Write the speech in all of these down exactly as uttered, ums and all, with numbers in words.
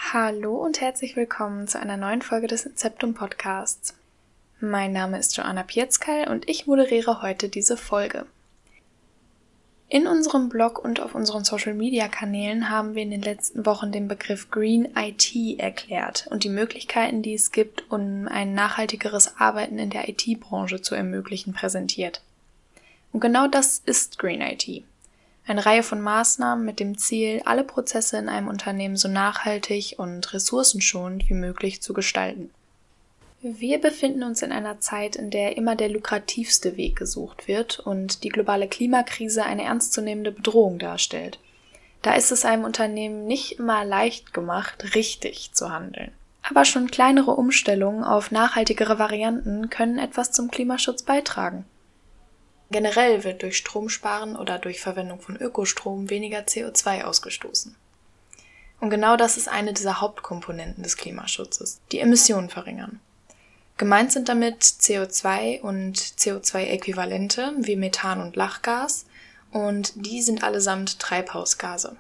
Hallo und herzlich willkommen zu einer neuen Folge des Inceptum Podcasts. Mein Name ist Joanna Pietzkal und ich moderiere heute diese Folge. In unserem Blog und auf unseren Social-Media-Kanälen haben wir in den letzten Wochen den Begriff Green I T erklärt und die Möglichkeiten, die es gibt, um ein nachhaltigeres Arbeiten in der I T-Branche zu ermöglichen, präsentiert. Und genau das ist Green I T. Eine Reihe von Maßnahmen mit dem Ziel, alle Prozesse in einem Unternehmen so nachhaltig und ressourcenschonend wie möglich zu gestalten. Wir befinden uns in einer Zeit, in der immer der lukrativste Weg gesucht wird und die globale Klimakrise eine ernstzunehmende Bedrohung darstellt. Da ist es einem Unternehmen nicht immer leicht gemacht, richtig zu handeln. Aber schon kleinere Umstellungen auf nachhaltigere Varianten können etwas zum Klimaschutz beitragen. Generell wird durch Stromsparen oder durch Verwendung von Ökostrom weniger C O zwei ausgestoßen. Und genau das ist eine dieser Hauptkomponenten des Klimaschutzes, die Emissionen verringern. Gemeint sind damit C O zwei und C O zwei Äquivalente wie Methan und Lachgas und die sind allesamt Treibhausgase.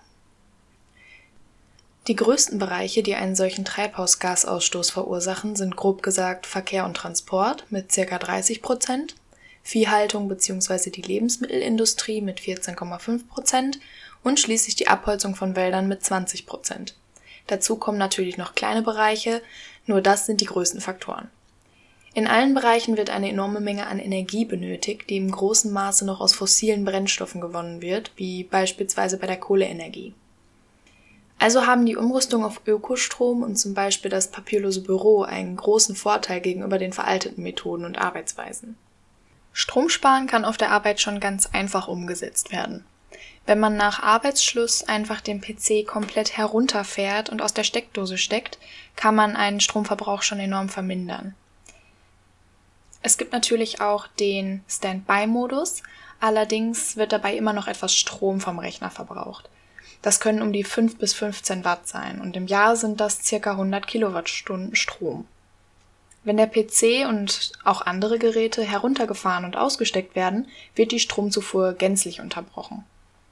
Die größten Bereiche, die einen solchen Treibhausgasausstoß verursachen, sind grob gesagt Verkehr und Transport mit ca. dreißig Prozent, Viehhaltung bzw. die Lebensmittelindustrie mit vierzehn Komma fünf Prozent und schließlich die Abholzung von Wäldern mit zwanzig Prozent. Dazu kommen natürlich noch kleine Bereiche, nur das sind die größten Faktoren. In allen Bereichen wird eine enorme Menge an Energie benötigt, die im großen Maße noch aus fossilen Brennstoffen gewonnen wird, wie beispielsweise bei der Kohleenergie. Also haben die Umrüstung auf Ökostrom und zum Beispiel das papierlose Büro einen großen Vorteil gegenüber den veralteten Methoden und Arbeitsweisen. Stromsparen kann auf der Arbeit schon ganz einfach umgesetzt werden. Wenn man nach Arbeitsschluss einfach den P C komplett herunterfährt und aus der Steckdose steckt, kann man einen Stromverbrauch schon enorm vermindern. Es gibt natürlich auch den Standby-Modus, allerdings wird dabei immer noch etwas Strom vom Rechner verbraucht. Das können um die fünf bis fünfzehn Watt sein und im Jahr sind das ca. hundert Kilowattstunden Strom. Wenn der P C und auch andere Geräte heruntergefahren und ausgesteckt werden, wird die Stromzufuhr gänzlich unterbrochen.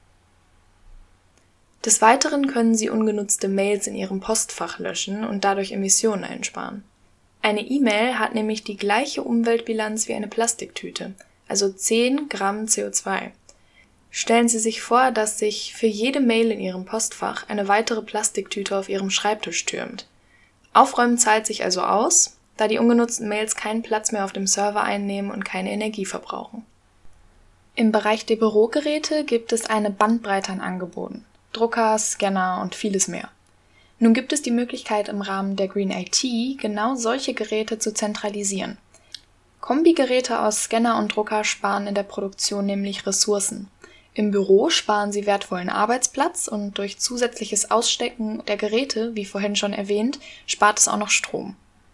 Des Weiteren können Sie ungenutzte Mails in Ihrem Postfach löschen und dadurch Emissionen einsparen. Eine E-Mail hat nämlich die gleiche Umweltbilanz wie eine Plastiktüte, also zehn Gramm C O zwei. Stellen Sie sich vor, dass sich für jede Mail in Ihrem Postfach eine weitere Plastiktüte auf Ihrem Schreibtisch türmt. Aufräumen zahlt sich also aus, da die ungenutzten Mails keinen Platz mehr auf dem Server einnehmen und keine Energie verbrauchen. Im Bereich der Bürogeräte gibt es eine Bandbreite an Angeboten, Drucker, Scanner und vieles mehr. Nun gibt es die Möglichkeit im Rahmen der Green I T, genau solche Geräte zu zentralisieren. Kombigeräte aus Scanner und Drucker sparen in der Produktion nämlich Ressourcen. Im Büro sparen sie wertvollen Arbeitsplatz und durch zusätzliches Ausstecken der Geräte, wie vorhin schon erwähnt, spart es auch noch Strom.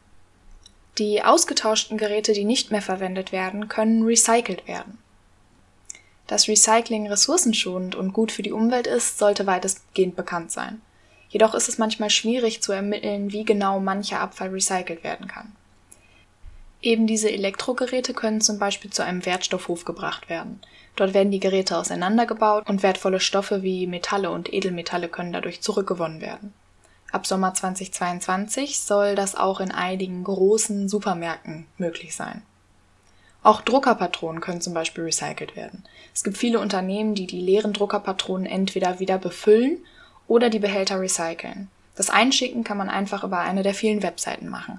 Die ausgetauschten Geräte, die nicht mehr verwendet werden, können recycelt werden. Dass Recycling ressourcenschonend und gut für die Umwelt ist, sollte weitestgehend bekannt sein. Jedoch ist es manchmal schwierig zu ermitteln, wie genau mancher Abfall recycelt werden kann. Eben diese Elektrogeräte können zum Beispiel zu einem Wertstoffhof gebracht werden. Dort werden die Geräte auseinandergebaut und wertvolle Stoffe wie Metalle und Edelmetalle können dadurch zurückgewonnen werden. Ab Sommer zweitausendzweiundzwanzig soll das auch in einigen großen Supermärkten möglich sein. Auch Druckerpatronen können zum Beispiel recycelt werden. Es gibt viele Unternehmen, die die leeren Druckerpatronen entweder wieder befüllen oder die Behälter recyceln. Das Einschicken kann man einfach über eine der vielen Webseiten machen.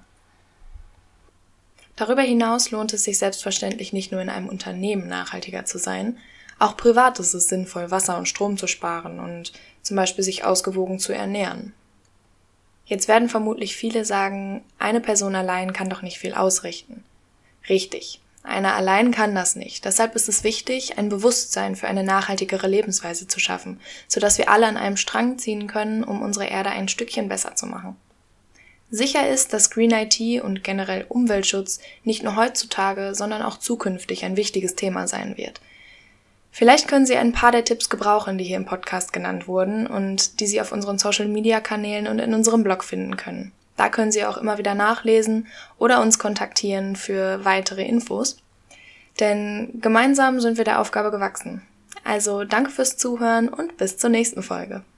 Darüber hinaus lohnt es sich selbstverständlich nicht nur in einem Unternehmen nachhaltiger zu sein, auch privat ist es sinnvoll, Wasser und Strom zu sparen und zum Beispiel sich ausgewogen zu ernähren. Jetzt werden vermutlich viele sagen, eine Person allein kann doch nicht viel ausrichten. Richtig, eine allein kann das nicht. Deshalb ist es wichtig, ein Bewusstsein für eine nachhaltigere Lebensweise zu schaffen, sodass wir alle an einem Strang ziehen können, um unsere Erde ein Stückchen besser zu machen. Sicher ist, dass Green I T und generell Umweltschutz nicht nur heutzutage, sondern auch zukünftig ein wichtiges Thema sein wird. Vielleicht können Sie ein paar der Tipps gebrauchen, die hier im Podcast genannt wurden und die Sie auf unseren Social-Media-Kanälen und in unserem Blog finden können. Da können Sie auch immer wieder nachlesen oder uns kontaktieren für weitere Infos. Denn gemeinsam sind wir der Aufgabe gewachsen. Also danke fürs Zuhören und bis zur nächsten Folge.